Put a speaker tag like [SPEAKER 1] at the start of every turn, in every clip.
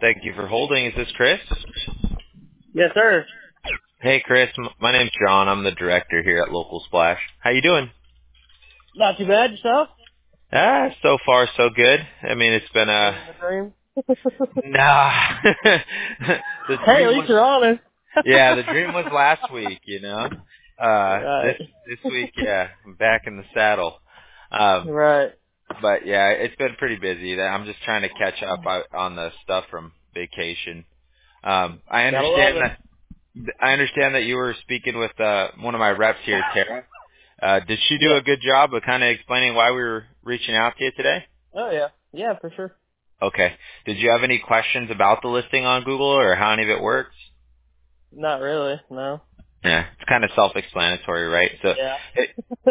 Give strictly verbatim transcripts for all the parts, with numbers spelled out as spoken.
[SPEAKER 1] Thank you for holding. Is this Chris?
[SPEAKER 2] Yes, sir.
[SPEAKER 1] Hey, Chris. M- My name's John. I'm the director here at Local Splash. How you doing?
[SPEAKER 2] Not too bad, yourself?
[SPEAKER 1] Ah, so far so good. I mean, it's been a
[SPEAKER 2] Living the dream.
[SPEAKER 1] nah. The
[SPEAKER 2] Hey, at
[SPEAKER 1] dream
[SPEAKER 2] least
[SPEAKER 1] was
[SPEAKER 2] you're honest.
[SPEAKER 1] yeah. The dream was last week. You know. Uh, this
[SPEAKER 2] Right.
[SPEAKER 1] this week, yeah, I'm back in the saddle. Um,
[SPEAKER 2] Right.
[SPEAKER 1] but yeah, it's been pretty busy. I'm just trying to catch up on on the stuff from vacation. Um, I
[SPEAKER 2] Gotta love
[SPEAKER 1] understand
[SPEAKER 2] it.
[SPEAKER 1] that I understand that you were speaking with uh, one of my reps here, Tara. Uh, did she do
[SPEAKER 2] Yeah.
[SPEAKER 1] a good job of kind of explaining why we were reaching out to you today?
[SPEAKER 2] Oh, yeah. Yeah, for sure.
[SPEAKER 1] Okay. Did you have any questions about the listing on Google or how any of it works?
[SPEAKER 2] Not really, no.
[SPEAKER 1] Yeah, it's kind of self-explanatory, right? So,
[SPEAKER 2] Yeah.
[SPEAKER 1] it,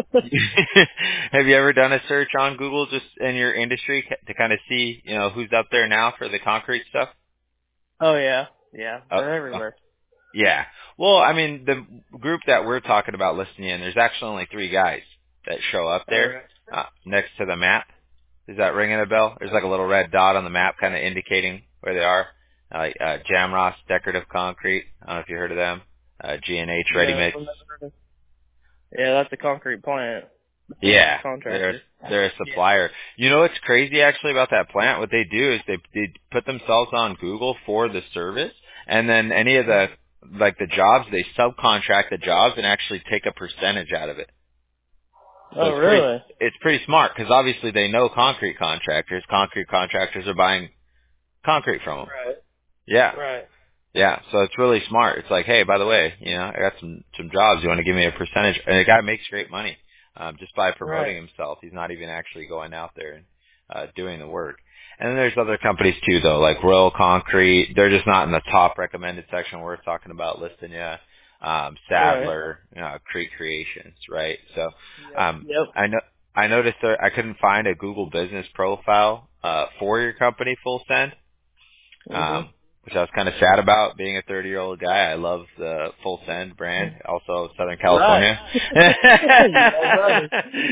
[SPEAKER 1] have you ever done a search on Google just in your industry ca- to kind of see, you know, who's up there now for the concrete stuff?
[SPEAKER 2] Oh, yeah. Yeah,
[SPEAKER 1] Oh,
[SPEAKER 2] they're
[SPEAKER 1] oh,
[SPEAKER 2] everywhere.
[SPEAKER 1] yeah. Well, I mean, the group that we're talking about listing in, there's actually only three guys that show up
[SPEAKER 2] All
[SPEAKER 1] there
[SPEAKER 2] right.
[SPEAKER 1] uh, next to the map. Is that ringing a bell? There's like a little red dot on the map kind of indicating where they are. Uh, Like uh, Jamross Decorative Concrete. I don't know if you heard of them. Uh, G and H Ready
[SPEAKER 2] No,
[SPEAKER 1] Mix.
[SPEAKER 2] I've never heard of. Yeah, that's a concrete plant.
[SPEAKER 1] Yeah, they're a,
[SPEAKER 2] Contractor.
[SPEAKER 1] they're a
[SPEAKER 2] Yeah.
[SPEAKER 1] supplier. You know what's crazy actually about that plant? What they do is they they put themselves on Google for the service, and then any of the like the jobs they subcontract the jobs and actually take a percentage out of it. So
[SPEAKER 2] Oh,
[SPEAKER 1] it's pretty
[SPEAKER 2] really?
[SPEAKER 1] it's pretty smart because obviously they know concrete contractors. Concrete contractors are buying concrete from them.
[SPEAKER 2] Right.
[SPEAKER 1] Yeah.
[SPEAKER 2] Right.
[SPEAKER 1] Yeah, so it's really smart. It's like, hey, by the way, you know, I got some some jobs. You want to give me a percentage? And the guy makes great money um, just by promoting
[SPEAKER 2] Right.
[SPEAKER 1] himself. He's not even actually going out there and uh, doing the work. And then there's other companies too, though, like Royal Concrete. They're just not in the top recommended section we're talking about listing. Yeah, um,
[SPEAKER 2] Right.
[SPEAKER 1] Sadler, you know, Creek Creations, right? So
[SPEAKER 2] Yep.
[SPEAKER 1] um,
[SPEAKER 2] Yep.
[SPEAKER 1] I know I noticed there I couldn't find a Google business profile uh, for your company, Full Send.
[SPEAKER 2] Mhm.
[SPEAKER 1] um, which I was kind of sad about. Being a thirty-year-old guy, I love the Full Send brand, also Southern
[SPEAKER 2] Right.
[SPEAKER 1] California.
[SPEAKER 2] You know, brother.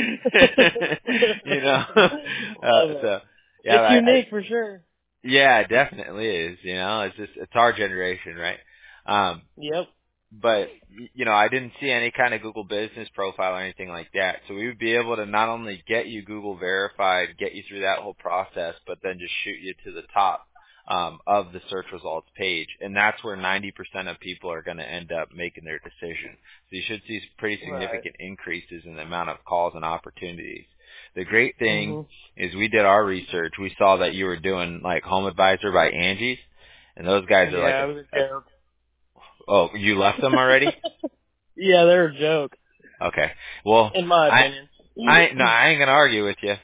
[SPEAKER 1] you know, uh,
[SPEAKER 2] Love it.
[SPEAKER 1] so yeah,
[SPEAKER 2] It's
[SPEAKER 1] I, I
[SPEAKER 2] unique for sure.
[SPEAKER 1] yeah, it definitely is. You know, it's just it's our generation, right? Um,
[SPEAKER 2] Yep.
[SPEAKER 1] but y- you know, I didn't see any kind of Google business profile or anything like that. So we would be able to not only get you Google verified, get you through that whole process, but then just shoot you to the top um, of the search results page, and that's where ninety percent of people are going to end up making their decision. So you should see pretty
[SPEAKER 2] Right.
[SPEAKER 1] significant increases in the amount of calls and opportunities. The great thing
[SPEAKER 2] Mhm.
[SPEAKER 1] is we did our research. We saw that you were doing like Home Advisor by Angie's, and those guys are like
[SPEAKER 2] Yeah, it
[SPEAKER 1] a,
[SPEAKER 2] was a
[SPEAKER 1] a
[SPEAKER 2] joke.
[SPEAKER 1] oh, you left them already?
[SPEAKER 2] Yeah, they're a joke,
[SPEAKER 1] Okay. Well,
[SPEAKER 2] in my
[SPEAKER 1] I
[SPEAKER 2] opinion.
[SPEAKER 1] I no, I ain't gonna argue with you.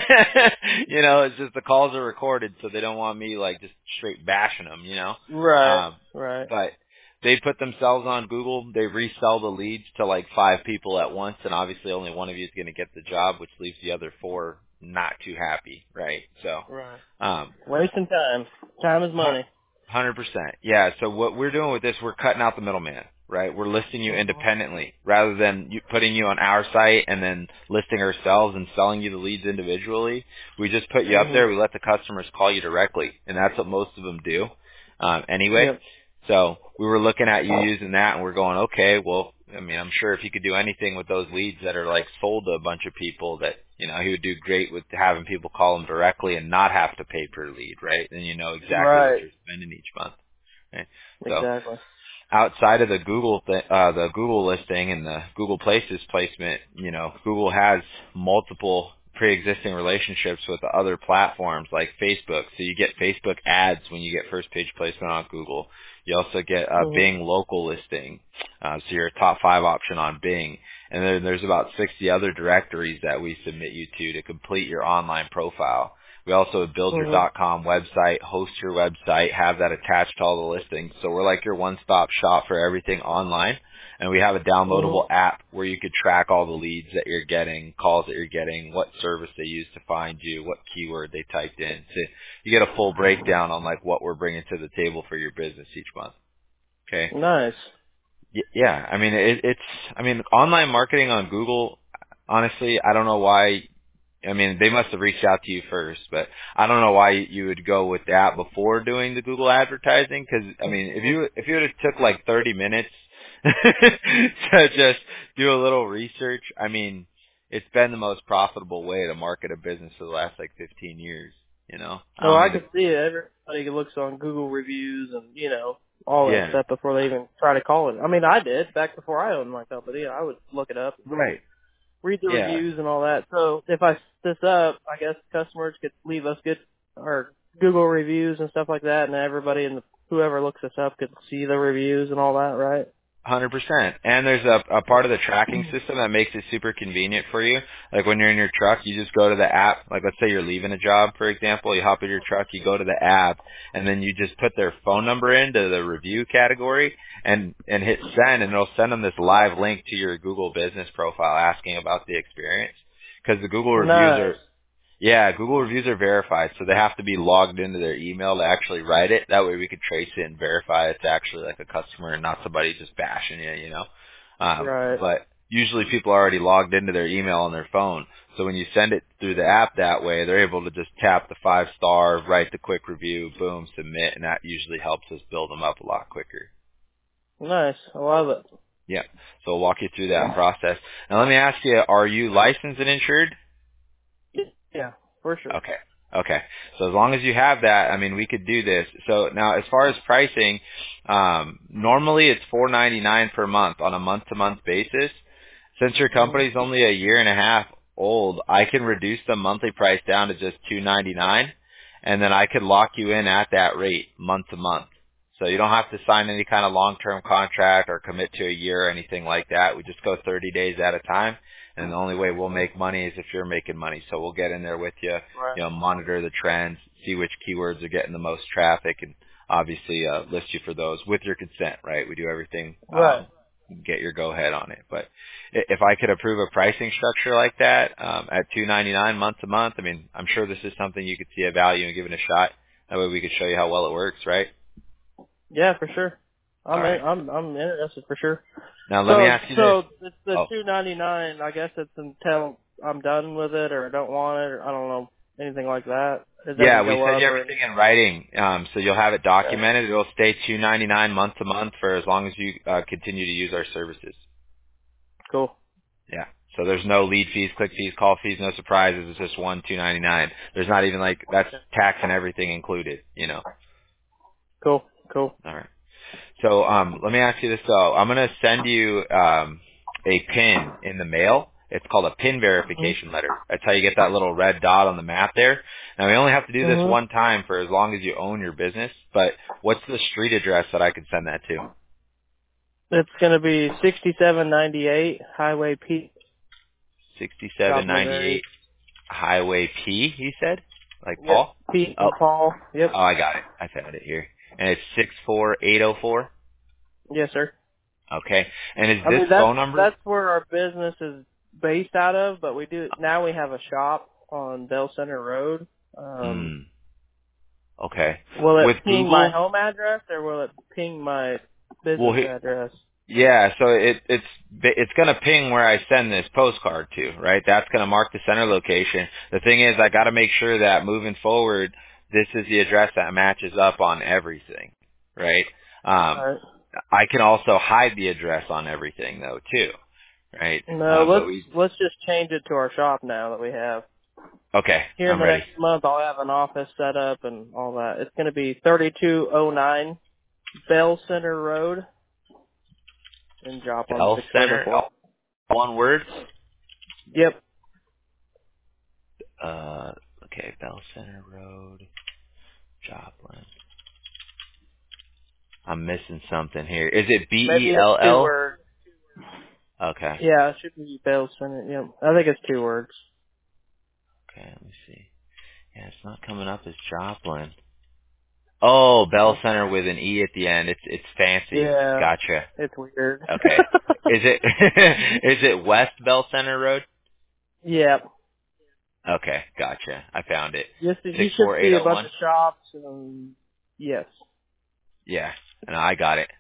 [SPEAKER 1] You know, it's just the calls are recorded, so they don't want me like just straight bashing them. You know,
[SPEAKER 2] Right.
[SPEAKER 1] um,
[SPEAKER 2] Right.
[SPEAKER 1] but they put themselves on Google. They resell the leads to like five people at once, and obviously only one of you is gonna get the job, which leaves the other four not too happy, right? So,
[SPEAKER 2] Right.
[SPEAKER 1] um,
[SPEAKER 2] Wasting time. Time is money.
[SPEAKER 1] Hundred percent. Yeah. So what we're doing with this, we're cutting out the middleman, right? We're listing you
[SPEAKER 2] Mhm.
[SPEAKER 1] independently rather than you putting you on our site and then listing ourselves and selling you the leads individually. We just put you up
[SPEAKER 2] Mhm.
[SPEAKER 1] there. We let the customers call you directly, and that's what most of them do, um, anyway.
[SPEAKER 2] Yep.
[SPEAKER 1] So we were looking at you using that, and we're going, okay, well, I mean, I'm sure if you could do anything with those leads that are like sold to a bunch of people, that you know he would do great with having people call him directly and not have to pay per lead, right? Then you know exactly what
[SPEAKER 2] Right.
[SPEAKER 1] you're spending each month. Right? So
[SPEAKER 2] Exactly.
[SPEAKER 1] outside of the Google th- uh, the Google listing and the Google Places placement, you know, Google has multiple pre-existing relationships with the other platforms like Facebook. So you get Facebook ads when you get first page placement on Google. You also get a
[SPEAKER 2] Mhm.
[SPEAKER 1] Bing local listing. Uh, so you're a top five option on Bing. And then there's about sixty other directories that we submit you to to complete your online profile. We also build your
[SPEAKER 2] Mhm.
[SPEAKER 1] .com website, host your website, have that attached to all the listings. So we're like your one-stop shop for everything online. And we have a
[SPEAKER 2] Mhm.
[SPEAKER 1] downloadable app where you could track all the leads that you're getting, calls that you're getting, what service they use to find you, what keyword they typed in. So you get a full breakdown on like what we're bringing to the table for your business each month. Okay.
[SPEAKER 2] Nice.
[SPEAKER 1] Y- Yeah. I mean, it, it's, I mean, online marketing on Google, honestly, I don't know why I mean, they must have reached out to you first, but I don't know why you would go with that before doing the Google advertising. Because I mean, if you if you would have took like thirty minutes to just do a little research, I mean, it's been the most profitable way to market a business for the last like fifteen years. You know, I
[SPEAKER 2] Oh,
[SPEAKER 1] don't
[SPEAKER 2] I
[SPEAKER 1] need to.
[SPEAKER 2] can see it. Everybody looks on Google reviews and, you know, all that
[SPEAKER 1] Yeah.
[SPEAKER 2] stuff before they even try to call it. I mean, I did back before I owned my company. I would look it up,
[SPEAKER 1] Right.
[SPEAKER 2] read the
[SPEAKER 1] Yeah.
[SPEAKER 2] reviews and all that. So if I set this up, I guess customers could leave us good or Google reviews and stuff like that, and everybody and whoever looks us up could see the reviews and all that, right?
[SPEAKER 1] one hundred percent. And there's a, a part of the tracking system that makes it super convenient for you. Like when you're in your truck, you just go to the app. Like let's say you're leaving a job, for example. You hop in your truck, you go to the app, and then you just put their phone number into the review category and, and hit send, and it'll send them this live link to your Google business profile asking about the experience. Because the Google reviews
[SPEAKER 2] Nice.
[SPEAKER 1] are Yeah, Google reviews are verified, so they have to be logged into their email to actually write it. That way we could trace it and verify it's actually like a customer and not somebody just bashing you, you know. Um,
[SPEAKER 2] Right.
[SPEAKER 1] but usually people are already logged into their email on their phone. So when you send it through the app that way, they're able to just tap the five star, write the quick review, boom, submit, and that usually helps us build them up a lot quicker.
[SPEAKER 2] Nice. I love it.
[SPEAKER 1] Yeah. So I'll walk you through that process. Now let me ask you, are you licensed and insured?
[SPEAKER 2] Yeah, for sure.
[SPEAKER 1] Okay. Okay. So as long as you have that, I mean, we could do this. So now as far as pricing, um, normally it's four ninety-nine per month on a month to month basis. Since your
[SPEAKER 2] Mhm.
[SPEAKER 1] company's only a year and a half old, I can reduce the monthly price down to just two ninety-nine, and then I could lock you in at that rate month to month. So you don't have to sign any kind of long-term contract or commit to a year or anything like that. We just go thirty days at a time. And the only way we'll make money is if you're making money. So we'll get in there with you,
[SPEAKER 2] Right.
[SPEAKER 1] you know, monitor the trends, see which keywords are getting the most traffic, and obviously uh, list you for those with your consent, right? We do everything,
[SPEAKER 2] Right.
[SPEAKER 1] um, get your go ahead on it. But i- if I could approve a pricing structure like that um, at two ninety-nine month to month, I mean, I'm sure this is something you could see a value in giving a shot. That way we could show you how well it works, right?
[SPEAKER 2] Yeah, for sure.
[SPEAKER 1] All
[SPEAKER 2] I'm in,
[SPEAKER 1] right.
[SPEAKER 2] I'm I'm interested for sure.
[SPEAKER 1] Now let me
[SPEAKER 2] So
[SPEAKER 1] ask you this.
[SPEAKER 2] so it's the
[SPEAKER 1] Oh,
[SPEAKER 2] two ninety nine. I guess it's until I'm done with it, or I don't want it, or I don't know anything like that. It
[SPEAKER 1] yeah,
[SPEAKER 2] doesn't
[SPEAKER 1] we
[SPEAKER 2] go
[SPEAKER 1] send
[SPEAKER 2] up
[SPEAKER 1] you
[SPEAKER 2] or
[SPEAKER 1] everything
[SPEAKER 2] anything.
[SPEAKER 1] in writing, um, so you'll have it
[SPEAKER 2] Okay.
[SPEAKER 1] documented. It'll stay two ninety nine month to month for as long as you uh, continue to use our services.
[SPEAKER 2] Cool.
[SPEAKER 1] Yeah. So there's no lead fees, click fees, call fees, no surprises. It's just one two ninety nine. There's not even like that's tax and everything included. You know.
[SPEAKER 2] Cool. Cool.
[SPEAKER 1] All right. So um, let me ask you this though. I'm gonna send you um, a pin in the mail. It's called a pin
[SPEAKER 2] Mhm.
[SPEAKER 1] verification letter. That's how you get that little red dot on the map there. Now we only have to do this
[SPEAKER 2] Mhm.
[SPEAKER 1] one time for as long as you own your business. But what's the street address that I can send that to?
[SPEAKER 2] It's gonna be sixty seven ninety eight Highway P,
[SPEAKER 1] sixty-seven
[SPEAKER 2] Joplin area.
[SPEAKER 1] ninety-eight Highway P. You said, like
[SPEAKER 2] Yep.
[SPEAKER 1] Paul?
[SPEAKER 2] Pete
[SPEAKER 1] Oh,
[SPEAKER 2] and Paul. Yep.
[SPEAKER 1] oh, I got it. I found it here, and it's six four eight zero four.
[SPEAKER 2] Yes, sir.
[SPEAKER 1] Okay. And is
[SPEAKER 2] I
[SPEAKER 1] this
[SPEAKER 2] mean that's
[SPEAKER 1] phone number?
[SPEAKER 2] that's where our business is based out of, but we do now we have a shop on Bell Center Road. Um,
[SPEAKER 1] Hmm. Okay.
[SPEAKER 2] will it
[SPEAKER 1] With
[SPEAKER 2] ping my
[SPEAKER 1] Google,
[SPEAKER 2] home address or will it ping my
[SPEAKER 1] well,
[SPEAKER 2] business
[SPEAKER 1] he-
[SPEAKER 2] address?
[SPEAKER 1] yeah. So it it's it's gonna ping where I send this postcard to, right? That's gonna mark the center location. The thing is, I got to make sure that moving forward, this is the address that matches up on everything, right? Um,
[SPEAKER 2] Alright.
[SPEAKER 1] I can also hide the address on everything though too, right?
[SPEAKER 2] No,
[SPEAKER 1] Um, but
[SPEAKER 2] let's
[SPEAKER 1] we
[SPEAKER 2] let's just change it to our shop now that we have.
[SPEAKER 1] okay.
[SPEAKER 2] Here in
[SPEAKER 1] I'm
[SPEAKER 2] the
[SPEAKER 1] ready.
[SPEAKER 2] next month I'll have an office set up and all that. It's gonna be thirty two oh nine Bell Center Road in Joplin,
[SPEAKER 1] Bell
[SPEAKER 2] six four eight oh
[SPEAKER 1] Center,
[SPEAKER 2] four.
[SPEAKER 1] one word.
[SPEAKER 2] Yep.
[SPEAKER 1] Uh, okay, Bell Center Road, Joplin. I'm missing something here. Is it B
[SPEAKER 2] Maybe
[SPEAKER 1] E
[SPEAKER 2] it's
[SPEAKER 1] L
[SPEAKER 2] two
[SPEAKER 1] L?
[SPEAKER 2] words.
[SPEAKER 1] Okay.
[SPEAKER 2] Yeah, it should be Bell Center. Yep. I think it's two words.
[SPEAKER 1] Okay, let me see. Yeah, it's not coming up as Joplin. Oh, Bell
[SPEAKER 2] It's,
[SPEAKER 1] Center with an E at the end. It's it's fancy.
[SPEAKER 2] yeah,
[SPEAKER 1] Gotcha.
[SPEAKER 2] it's weird.
[SPEAKER 1] Okay. Is it is it West Bell Center Road?
[SPEAKER 2] Yep.
[SPEAKER 1] Okay, gotcha. I found it.
[SPEAKER 2] Yes, you
[SPEAKER 1] Six
[SPEAKER 2] should
[SPEAKER 1] four eight
[SPEAKER 2] see a
[SPEAKER 1] oh
[SPEAKER 2] bunch
[SPEAKER 1] one.
[SPEAKER 2] of shops and yes.
[SPEAKER 1] Yeah, and I got it.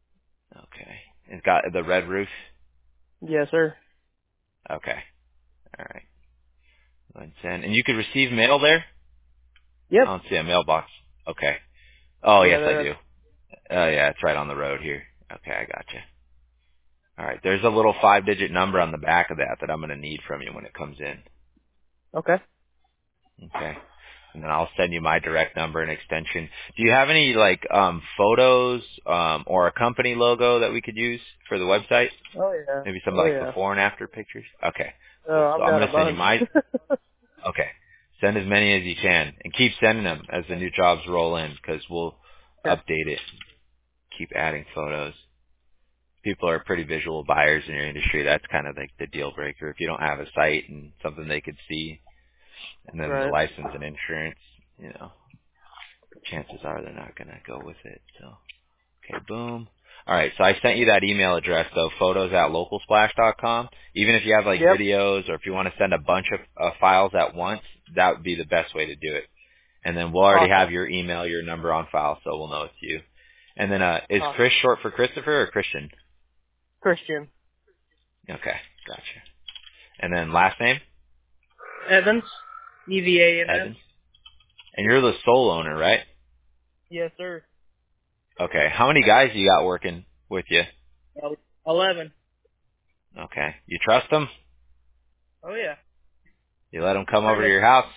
[SPEAKER 1] Okay. It's got the red roof.
[SPEAKER 2] Yes, sir.
[SPEAKER 1] Okay. All right. Let's send. And you could receive mail there? I
[SPEAKER 2] Yep.
[SPEAKER 1] don't see a mailbox. Okay. Oh,
[SPEAKER 2] Yeah,
[SPEAKER 1] yes, I
[SPEAKER 2] they're
[SPEAKER 1] do. Oh, yeah, it's right on the road here. Okay, I gotcha. All right. There's a little five-digit number on the back of that that I'm going to need from you when it comes in.
[SPEAKER 2] okay.
[SPEAKER 1] Okay. And then I'll send you my direct number and extension. Do you have any, like, um, photos um, or a company logo that we could use for the website?
[SPEAKER 2] Oh yeah.
[SPEAKER 1] Maybe some,
[SPEAKER 2] Oh
[SPEAKER 1] like,
[SPEAKER 2] yeah.
[SPEAKER 1] before and after pictures? Okay. Cool.
[SPEAKER 2] Oh,
[SPEAKER 1] So
[SPEAKER 2] I've
[SPEAKER 1] I'm
[SPEAKER 2] got
[SPEAKER 1] going
[SPEAKER 2] a
[SPEAKER 1] to send you
[SPEAKER 2] bunch.
[SPEAKER 1] my Okay. Send as many as you can, and keep sending them as the new jobs roll in, because we'll
[SPEAKER 2] okay.
[SPEAKER 1] update it. Keep adding photos. People are pretty visual buyers in your industry. That's kind of like the deal breaker. If you don't have a site and something they could see, and then the
[SPEAKER 2] Right.
[SPEAKER 1] license and insurance, you know, chances are they're not going to go with it. So, okay, boom. All right, so I sent you that email address, though, photos at local splash dot com. Even if you have, like,
[SPEAKER 2] Yep.
[SPEAKER 1] videos or if you want to send a bunch of uh, files at once, that would be the best way to do it. And then we'll already
[SPEAKER 2] Awesome.
[SPEAKER 1] have your email, your number on file, so we'll know it's you. And then, uh, is
[SPEAKER 2] Awesome.
[SPEAKER 1] Chris short for Christopher or Christian?
[SPEAKER 2] Christian
[SPEAKER 1] Okay, gotcha. And then last name?
[SPEAKER 2] Evans. E V A N S.
[SPEAKER 1] Evans. And you're the sole owner, right?
[SPEAKER 2] Yes, sir.
[SPEAKER 1] Okay. How many guys you got working with you?
[SPEAKER 2] El- Eleven.
[SPEAKER 1] Okay. You trust them?
[SPEAKER 2] Oh yeah.
[SPEAKER 1] You let them come
[SPEAKER 2] Pretty
[SPEAKER 1] over to
[SPEAKER 2] much.
[SPEAKER 1] your house?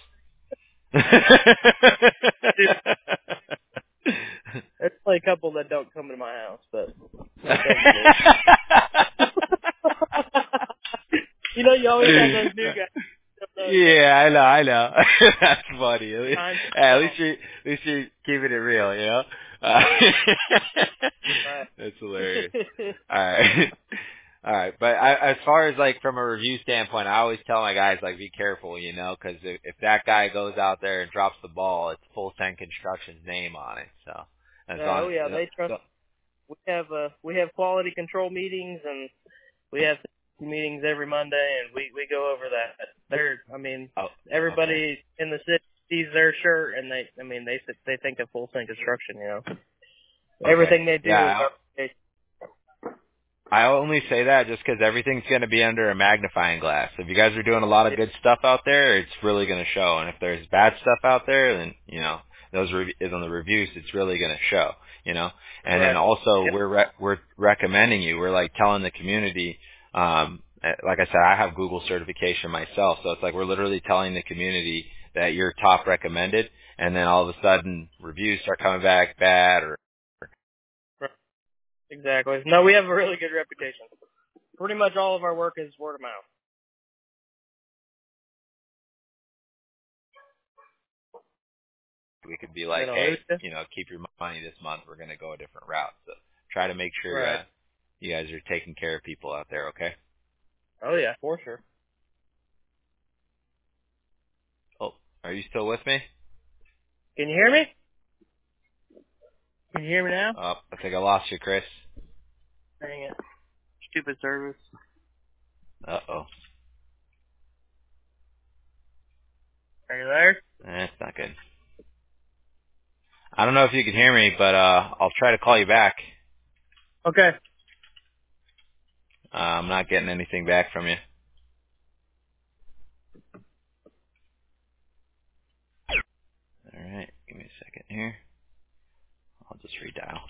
[SPEAKER 2] Dude, there's probably a couple that don't come to my house, but most of them do. You know, you always have those new guys. Those, uh,
[SPEAKER 1] Yeah, I know, I know. That's funny. At least,
[SPEAKER 2] times
[SPEAKER 1] at
[SPEAKER 2] twelve.
[SPEAKER 1] least you, at least you're keeping it real, you know. Uh,
[SPEAKER 2] Right.
[SPEAKER 1] that's hilarious. All right, all right. But I, as far as like from a review standpoint, I always tell my guys like be careful, you know, because if, if that guy goes out there and drops the ball, it's Full Send Construction's name on it. So as
[SPEAKER 2] Uh,
[SPEAKER 1] long
[SPEAKER 2] oh yeah,
[SPEAKER 1] as
[SPEAKER 2] they trust. We have uh, we have quality control meetings, and we have meetings every Monday, and we we go over that. They're, I mean,
[SPEAKER 1] oh, okay,
[SPEAKER 2] everybody in the city sees their shirt, and they, I mean, they they think of Full Send Construction. You know,
[SPEAKER 1] okay,
[SPEAKER 2] everything they do is
[SPEAKER 1] yeah.
[SPEAKER 2] our.
[SPEAKER 1] I only say that just because everything's going to be under a magnifying glass. If you guys are doing a lot of good stuff out there, it's really going to show. And if there's bad stuff out there, then, you know, those rev- on the reviews, it's really going to show, you know. And then
[SPEAKER 2] Right.
[SPEAKER 1] also
[SPEAKER 2] Yep.
[SPEAKER 1] we're re- we're recommending you. We're like telling the community, um, eh, like I said, I have Google certification myself, so it's like we're literally telling the community that you're top recommended, and then all of a sudden reviews start coming back bad or
[SPEAKER 2] Right. Exactly. No, we have a really good reputation. Pretty much all of our work is word of mouth.
[SPEAKER 1] we could be
[SPEAKER 2] You
[SPEAKER 1] like,
[SPEAKER 2] know,
[SPEAKER 1] hey,
[SPEAKER 2] it was
[SPEAKER 1] you know, keep your money this month. We're going to go a different route. So try to make sure
[SPEAKER 2] right.
[SPEAKER 1] uh, you guys are taking care of people out there, okay?
[SPEAKER 2] Oh yeah, for sure.
[SPEAKER 1] Oh, are you still with me?
[SPEAKER 2] Can you hear me? Can you hear me now?
[SPEAKER 1] Oh, I think I lost you, Chris.
[SPEAKER 2] Dang it. Stupid service.
[SPEAKER 1] Uh-oh.
[SPEAKER 2] Are you there?
[SPEAKER 1] That's not good. I don't know if you can hear me, but uh, I'll try to call you back.
[SPEAKER 2] Okay.
[SPEAKER 1] Uh, I'm not getting anything back from you. All right, give me a second here. I'll just redial.